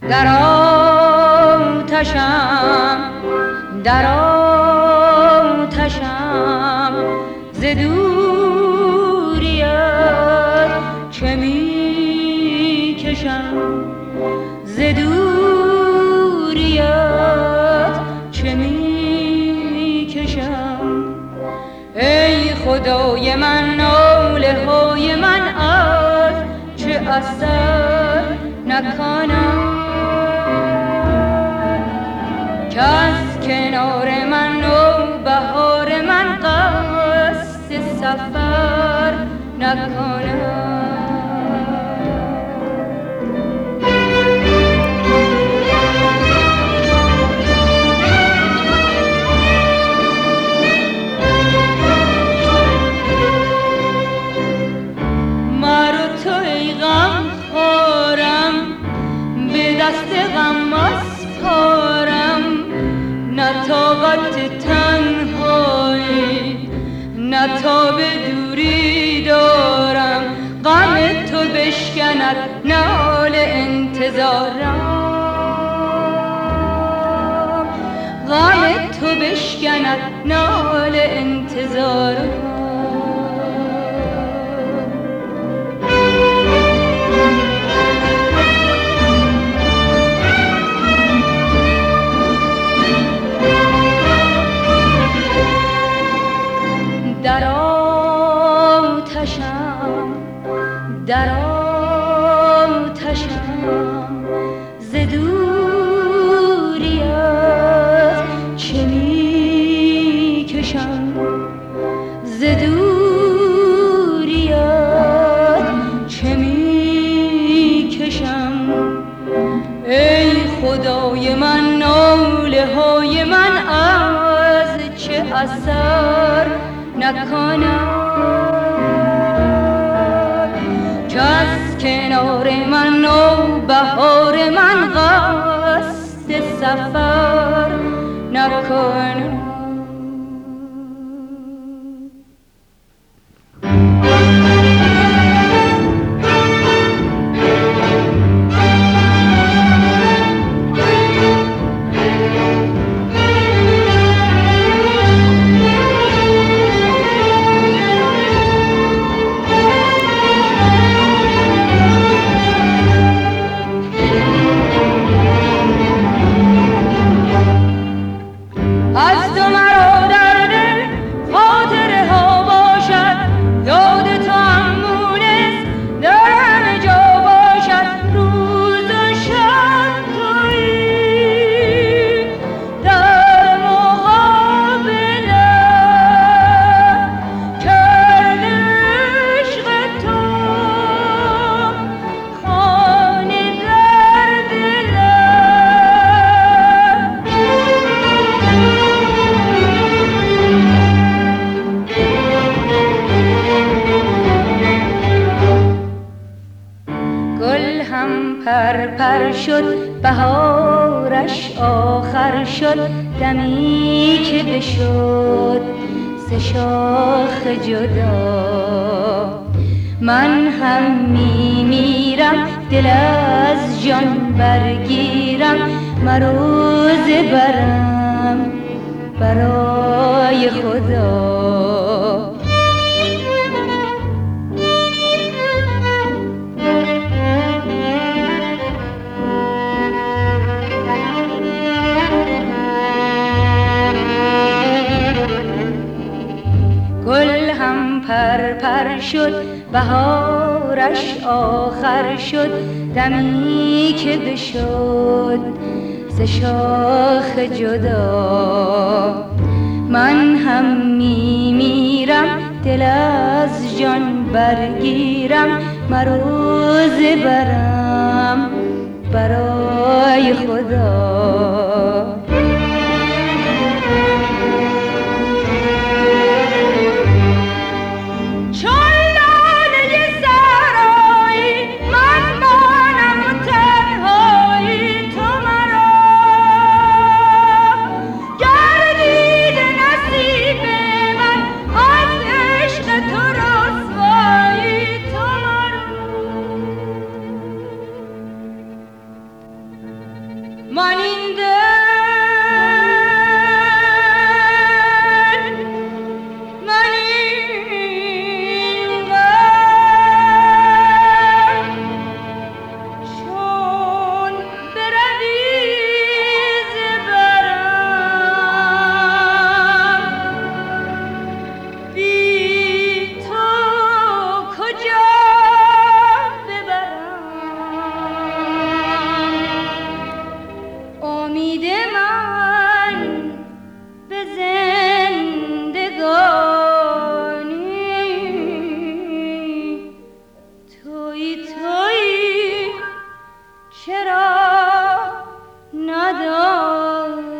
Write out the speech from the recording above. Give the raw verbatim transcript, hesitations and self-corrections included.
در آتشم در آتشم ز دوریت چه می کشم ز دوریت چه می کشم ای خدای من ناله های من از چه اثر نکنم که از کنار من و بهار من قصد سفر نکنم دست غم اسپارم نه طاقت تنهایی نه تاب دوری دارم غم تو بشکند نال انتظارم غم تو بشکند نال انتظارم در آتشم در آتشم ز دوریت چه می کشم ز دوریت چه می کشم ای خدای من ناله های من از چه اثر نکنم که از کنار من و بهار من قصد سفر نکنم پر پر شد بهارش آخر شد دمی که بشد ز شاخ جدا من هم می میرم دل از جان برگیرم مروزه برم برای خدا گل هم پر پر شد بهارش آخر شد دمی که بشد ز شاخ جدا من هم می میرم دل از جان برگیرم مروزه برم برای خدا چرا نداری؟